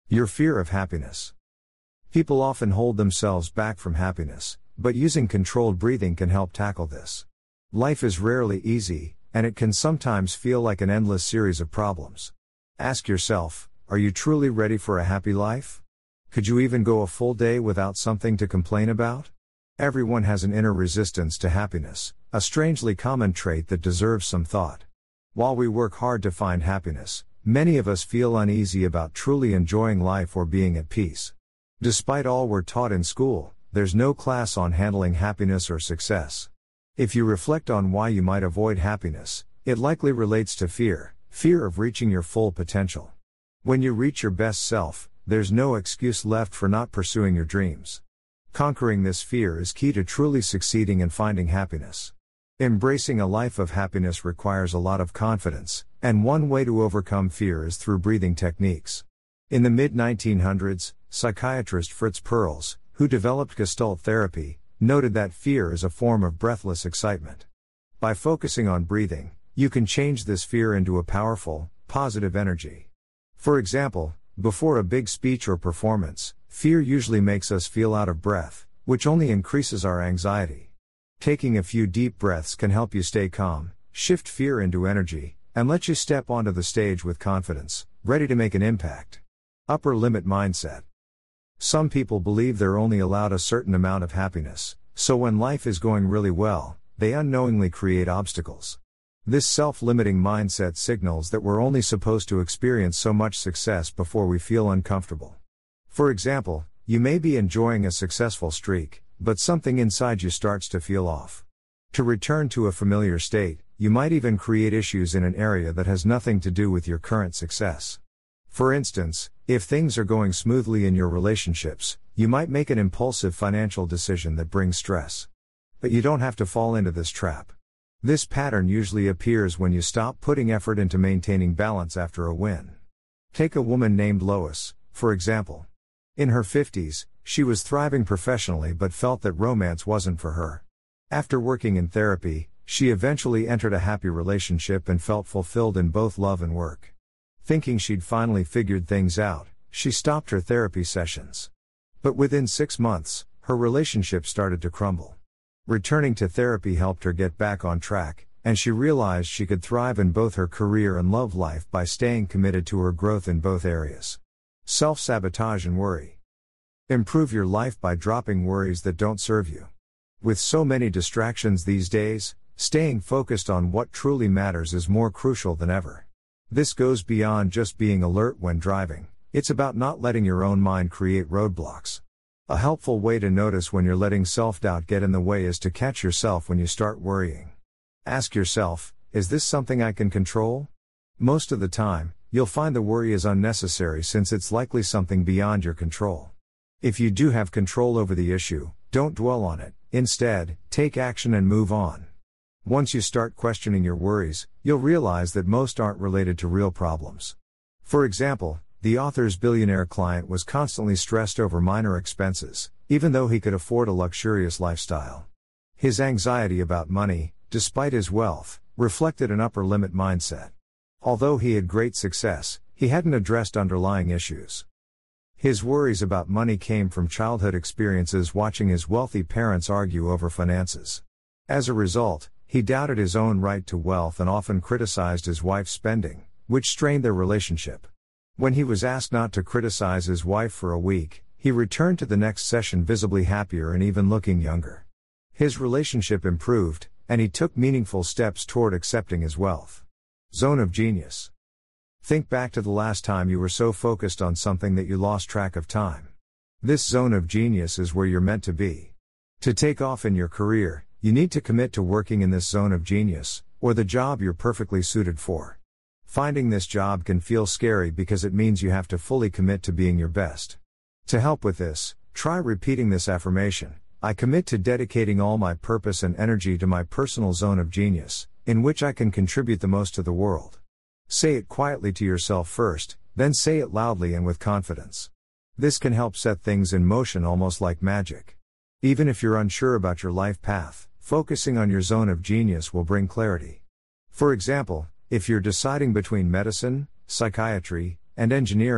Your fear of happiness. People often hold themselves back from happiness, but using controlled breathing can help tackle this. Life is rarely easy, and it can sometimes feel like an endless series of problems. Ask yourself, are you truly ready for a happy life? Could you even go a full day without something to complain about? Everyone has an inner resistance to happiness, a strangely common trait that deserves some thought. While we work hard to find happiness, many of us feel uneasy about truly enjoying life or being at peace. Despite all we're taught in school, there's no class on handling happiness or success. If you reflect on why you might avoid happiness, it likely relates to fear of reaching your full potential. When you reach your best self, there's no excuse left for not pursuing your dreams. Conquering this fear is key to truly succeeding and finding happiness. Embracing a life of happiness requires a lot of confidence, and one way to overcome fear is through breathing techniques. In the mid-1900s, psychiatrist Fritz Perls, who developed Gestalt therapy, noted that fear is a form of breathless excitement. By focusing on breathing, you can change this fear into a powerful, positive energy. For example, before a big speech or performance, fear usually makes us feel out of breath, which only increases our anxiety. Taking a few deep breaths can help you stay calm, shift fear into energy, and let you step onto the stage with confidence, ready to make an impact. Upper limit mindset. Some people believe they're only allowed a certain amount of happiness, so when life is going really well, they unknowingly create obstacles. This self-limiting mindset signals that we're only supposed to experience so much success before we feel uncomfortable. For example, you may be enjoying a successful streak, but something inside you starts to feel off. To return to a familiar state, you might even create issues in an area that has nothing to do with your current success. For instance, if things are going smoothly in your relationships, you might make an impulsive financial decision that brings stress. But you don't have to fall into this trap. This pattern usually appears when you stop putting effort into maintaining balance after a win. Take a woman named Lois, for example. In her 50s, she was thriving professionally but felt that romance wasn't for her. After working in therapy, she eventually entered a happy relationship and felt fulfilled in both love and work. Thinking she'd finally figured things out, she stopped her therapy sessions. But within 6 months, her relationship started to crumble. Returning to therapy helped her get back on track, and she realized she could thrive in both her career and love life by staying committed to her growth in both areas. Self-sabotage and worry. Improve your life by dropping worries that don't serve you. With so many distractions these days, staying focused on what truly matters is more crucial than ever. This goes beyond just being alert when driving, it's about not letting your own mind create roadblocks. A helpful way to notice when you're letting self-doubt get in the way is to catch yourself when you start worrying. Ask yourself, is this something I can control? Most of the time, you'll find the worry is unnecessary since it's likely something beyond your control. If you do have control over the issue, don't dwell on it, instead, take action and move on. Once you start questioning your worries, you'll realize that most aren't related to real problems. For example, the author's billionaire client was constantly stressed over minor expenses, even though he could afford a luxurious lifestyle. His anxiety about money, despite his wealth, reflected an upper limit mindset. Although he had great success, he hadn't addressed underlying issues. His worries about money came from childhood experiences watching his wealthy parents argue over finances. As a result, he doubted his own right to wealth and often criticized his wife's spending, which strained their relationship. When he was asked not to criticize his wife for a week, he returned to the next session visibly happier and even looking younger. His relationship improved, and he took meaningful steps toward accepting his wealth. Zone of genius. Think back to the last time you were so focused on something that you lost track of time. This zone of genius is where you're meant to be. To take off in your career, you need to commit to working in this zone of genius, or the job you're perfectly suited for. Finding this job can feel scary because it means you have to fully commit to being your best. To help with this, try repeating this affirmation: I commit to dedicating all my purpose and energy to my personal zone of genius, in which I can contribute the most to the world. Say it quietly to yourself first, then say it loudly and with confidence. This can help set things in motion almost like magic. Even if you're unsure about your life path, focusing on your zone of genius will bring clarity. For example, if you're deciding between medicine, psychiatry, and engineering,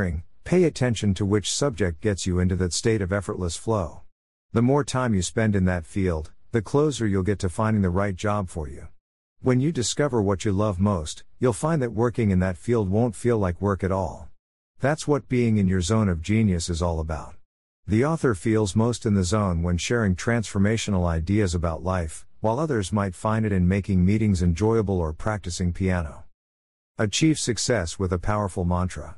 Pay attention to which subject gets you into that state of effortless flow. The more time you spend in that field, the closer you'll get to finding the right job for you. When you discover what you love most, you'll find that working in that field won't feel like work at all. That's what being in your zone of genius is all about. The author feels most in the zone when sharing transformational ideas about life, while others might find it in making meetings enjoyable or practicing piano. Achieve success with a powerful mantra.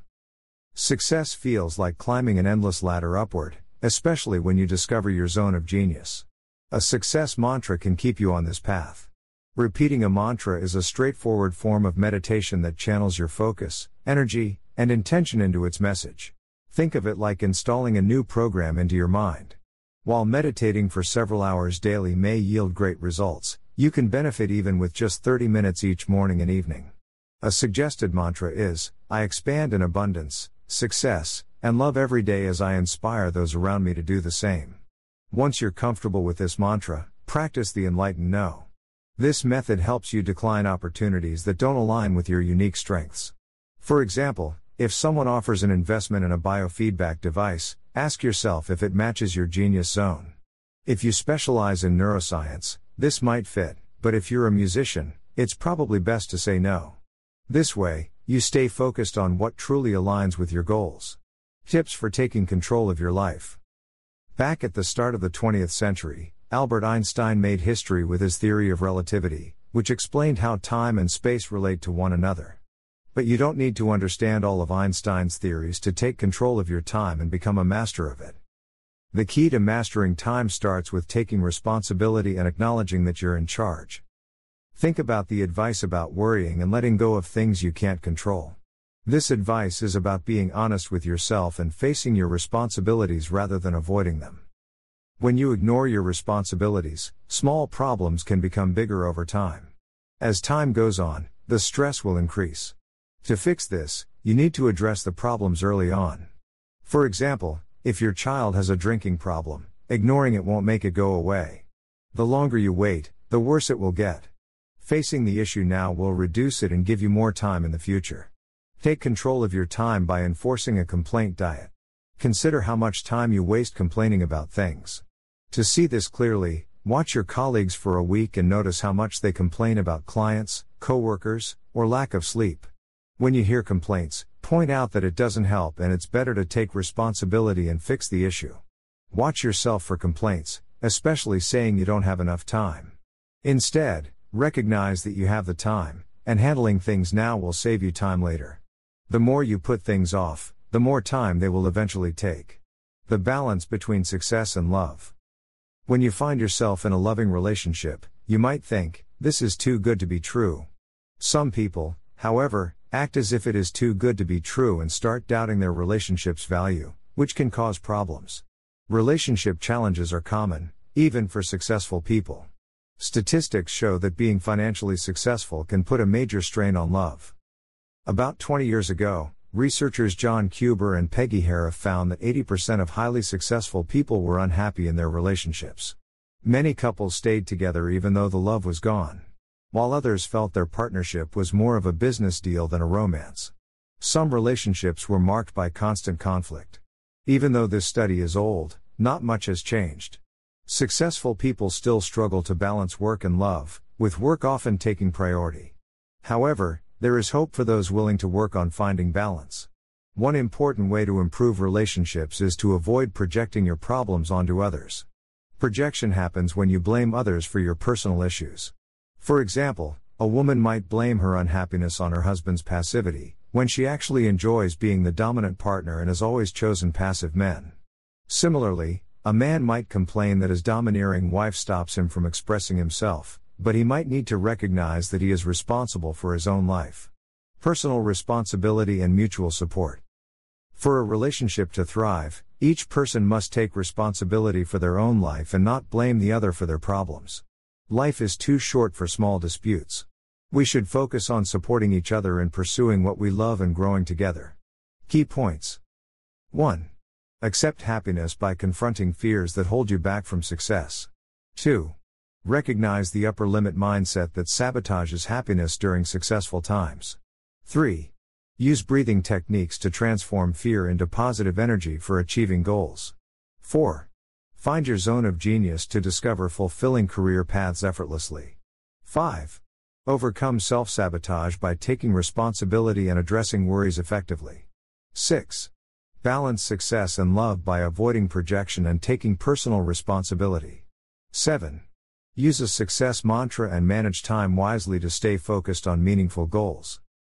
Success feels like climbing an endless ladder upward, especially when you discover your zone of genius. A success mantra can keep you on this path. Repeating a mantra is a straightforward form of meditation that channels your focus, energy, and intention into its message. Think of it like installing a new program into your mind. While meditating for several hours daily may yield great results, you can benefit even with just 30 minutes each morning and evening. A suggested mantra is, I expand in abundance, success, and love every day as I inspire those around me to do the same. Once you're comfortable with this mantra, practice the enlightened no. This method helps you decline opportunities that don't align with your unique strengths. For example, if someone offers an investment in a biofeedback device, ask yourself if it matches your genius zone. If you specialize in neuroscience, this might fit, but if you're a musician, it's probably best to say no. This way, you stay focused on what truly aligns with your goals. Tips for taking control of your life. Back at the start of the 20th century, Albert Einstein made history with his theory of relativity, which explained how time and space relate to one another. But you don't need to understand all of Einstein's theories to take control of your time and become a master of it. The key to mastering time starts with taking responsibility and acknowledging that you're in charge. Think about the advice about worrying and letting go of things you can't control. This advice is about being honest with yourself and facing your responsibilities rather than avoiding them. When you ignore your responsibilities, small problems can become bigger over time. As time goes on, the stress will increase. To fix this, you need to address the problems early on. For example, if your child has a drinking problem, ignoring it won't make it go away. The longer you wait, the worse it will get. Facing the issue now will reduce it and give you more time in the future. Take control of your time by enforcing a complaint diet. Consider how much time you waste complaining about things. To see this clearly, watch your colleagues for a week and notice how much they complain about clients, coworkers, or lack of sleep. When you hear complaints, point out that it doesn't help and it's better to take responsibility and fix the issue. Watch yourself for complaints, especially saying you don't have enough time. Instead, recognize that you have the time, and handling things now will save you time later. The more you put things off, the more time they will eventually take. The balance between success and love. When you find yourself in a loving relationship, you might think, this is too good to be true. Some people, however, act as if it is too good to be true and start doubting their relationship's value, which can cause problems. Relationship challenges are common, even for successful people. Statistics show that being financially successful can put a major strain on love. About 20 years ago, researchers John Kuber and Peggy Hara found that 80% of highly successful people were unhappy in their relationships. Many couples stayed together even though the love was gone, while others felt their partnership was more of a business deal than a romance. Some relationships were marked by constant conflict. Even though this study is old, not much has changed. Successful people still struggle to balance work and love, with work often taking priority. However, there is hope for those willing to work on finding balance. One important way to improve relationships is to avoid projecting your problems onto others. Projection happens when you blame others for your personal issues. For example, a woman might blame her unhappiness on her husband's passivity, when she actually enjoys being the dominant partner and has always chosen passive men. Similarly, a man might complain that his domineering wife stops him from expressing himself, but he might need to recognize that he is responsible for his own life. Personal responsibility and mutual support. For a relationship to thrive, each person must take responsibility for their own life and not blame the other for their problems. Life is too short for small disputes. We should focus on supporting each other in pursuing what we love and growing together. Key points. 1. Accept happiness by confronting fears that hold you back from success. 2. Recognize the upper limit mindset that sabotages happiness during successful times. 3. Use breathing techniques to transform fear into positive energy for achieving goals. 4. Find your zone of genius to discover fulfilling career paths effortlessly. 5. Overcome self-sabotage by taking responsibility and addressing worries effectively. 6. Balance success and love by avoiding projection and taking personal responsibility. 7. Use a success mantra and manage time wisely to stay focused on meaningful goals.